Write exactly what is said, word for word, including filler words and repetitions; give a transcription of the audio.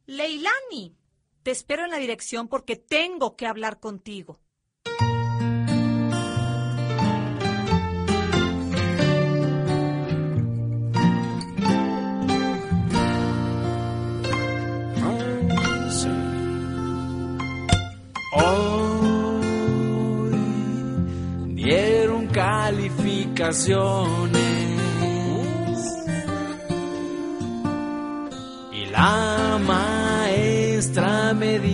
Leilani, te espero en la dirección porque tengo que hablar contigo. Hoy dieron calificaciones y la maestra me dijo